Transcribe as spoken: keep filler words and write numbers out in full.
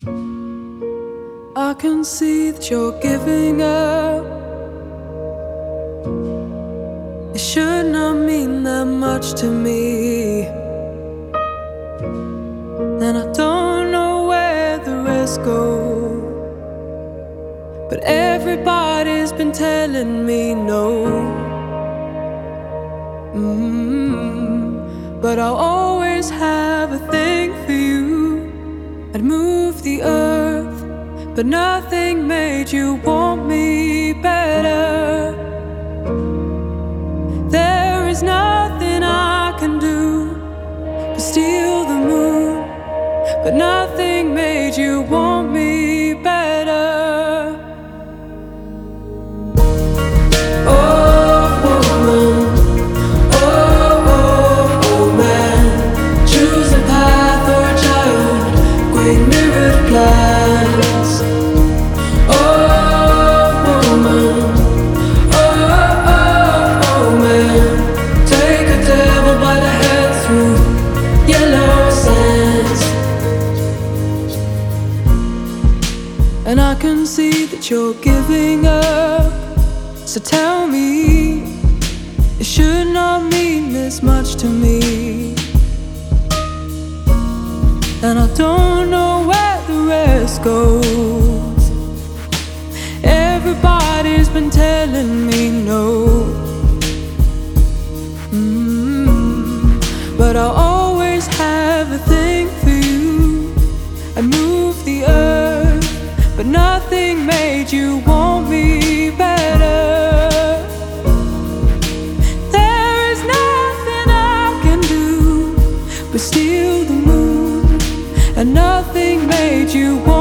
I can see that you're giving up. It should not mean that much to me, and I don't know where the rest go. But everybody's been telling me no. mm-hmm. But I'll always have a thing for you. I'd move the earth, but nothing made you want me better. There is nothing I can do but steal the moon, but nothing made you want me better. Oh woman, oh, oh, oh man, choose a path or a child, great mirrored plans. Oh woman, oh, oh, oh man, take a devil by the head through yellow sands. And I can see that you're giving up. So tell me, it should not mean this much to me, and I don't know where the rest goes. Everybody's been telling me no. mm-hmm. But I'll always have a thing for you. I move the earth, but nothing made you want me better. There is nothing I can do but steal the moon, and nothing made you want